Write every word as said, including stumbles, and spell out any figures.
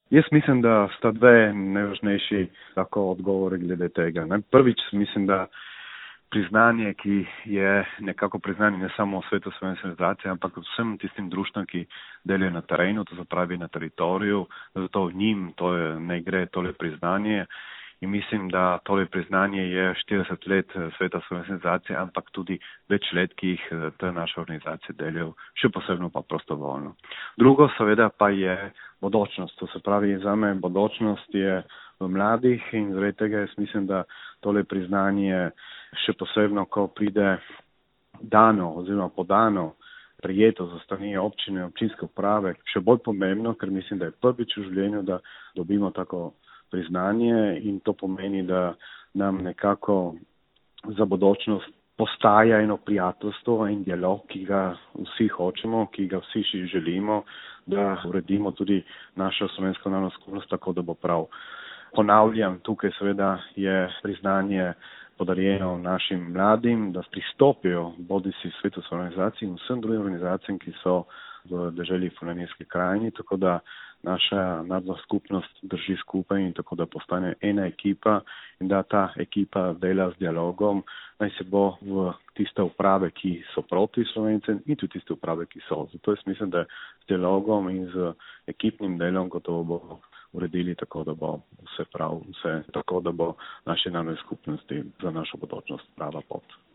Jaz mislim, da sta dve najvažnejši lahko odgovori glede tega. Ne? Prvič mislim, da priznanje, ki je nekako priznanje ne samo svetu slovenske organizacije, ampak vsem tistim društvom, ki delajo na terenu, to se pravi na teritoriju, zato njim to je, ne gre tole priznanje. In mislim, da tole priznanje je štirideset let sveta slovenske organizacije, ampak tudi več let, ki jih te naše organizacije delajo, še posebno pa prostovoljno. Drugo seveda pa je bodočnost, to se pravi zame bodočnost je v mladih in zaradi tega jaz mislim, da tole priznanje še posebno, ko pride dano oziroma podano, prijeto za strani občine, občinske uprave, še bolj pomembno, ker mislim, da je prvič v življenju, da dobimo tako priznanje in to pomeni, da nam nekako za bodočnost postaja eno prijateljstvo in dialog, ki ga vsi hočemo, ki ga vsi še želimo, da uredimo tudi našo slovensko narodno skupnost tako, da bo prav. Ponavljam, tukaj seveda je priznanje podarjeno našim mladim, da pristopijo bodisi svetu organizacij in vsem drugim organizacijam, ki so v deželi Furlanijski krajini, tako da naša narodna skupnost drži skupaj in tako da postane ena ekipa in da ta ekipa dela z dialogom, naj se bo v tiste uprave, ki so proti Slovencem in tudi tiste uprave, ki so. Zato jaz mislim, da z dialogom in z ekipnim delom gotovo bo uredili tako, da bo vse prav, vse tako, da bo naše narodne skupnosti za našo bodočnost prava pot.